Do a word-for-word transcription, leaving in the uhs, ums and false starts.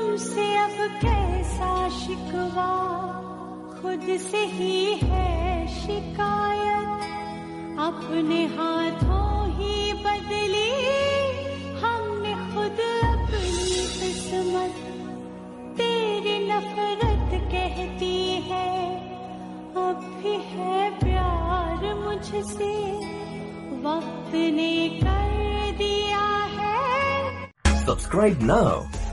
तुमसे अब कैसा शिकवा, खुद से ही है शिकायत, अपने हाथों ही बदली हमने खुद अपनी किस्मत। तेरी नफरत कहती है अब भी है प्यार मुझसे, वक्त ने कर दिया है। Subscribe now